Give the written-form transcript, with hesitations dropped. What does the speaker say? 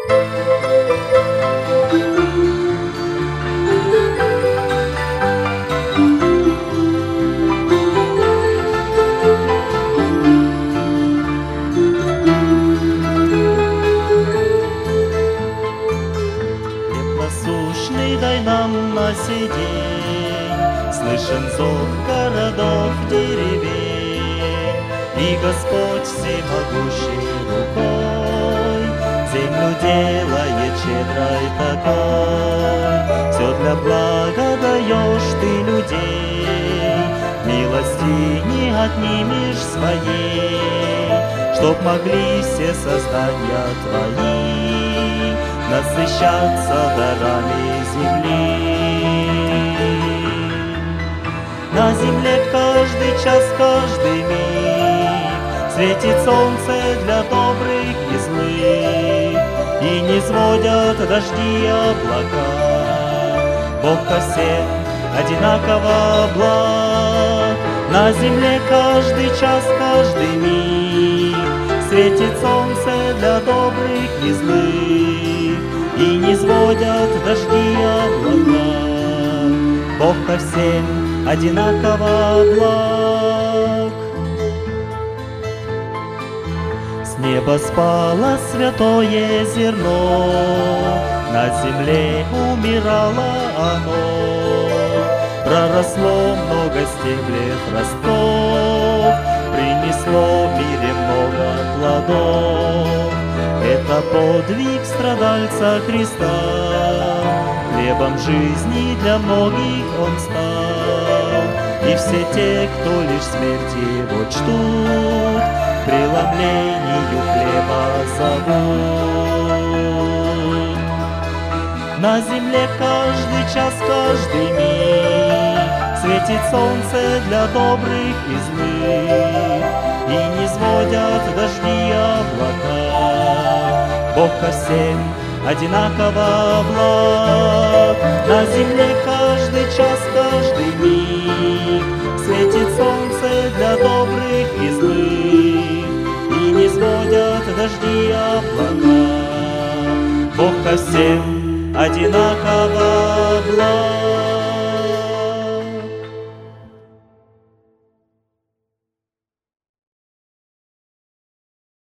Насущный дай нам на сей день, слышен зов городов, деревень, и Господь всемогущей рукой землю делает щедрой такой. Все для блага даешь ты людей, милости не отнимешь своей, чтоб могли все создания твои насыщаться дарами земли. На земле каждый час, каждый миг светит солнце для добрых и злых, и не сводят дожди и облака. Бог ко всем одинаково благ. На земле каждый час, каждый миг светит солнце для добрых и злых, и не сводят дожди и облака. Бог ко всем одинаково благ. С неба спало святое зерно, на земле умирало оно. Проросло много стеблев ростов, принесло в мире много плодов. Это подвиг страдальца Христа, хлебом жизни для многих Он стал. И все те, кто лишь смерть Его чтут, к преломлению хлеба зовут. На земле каждый час, каждый миг светит солнце для добрых и злых, и не сводят дожди и облака. Бог ко всем одинаково благ. На земле каждый час, каждый миг светит солнце для добрых и злых, и не сводят дожди и облака. Бог ко всем одинаково благ.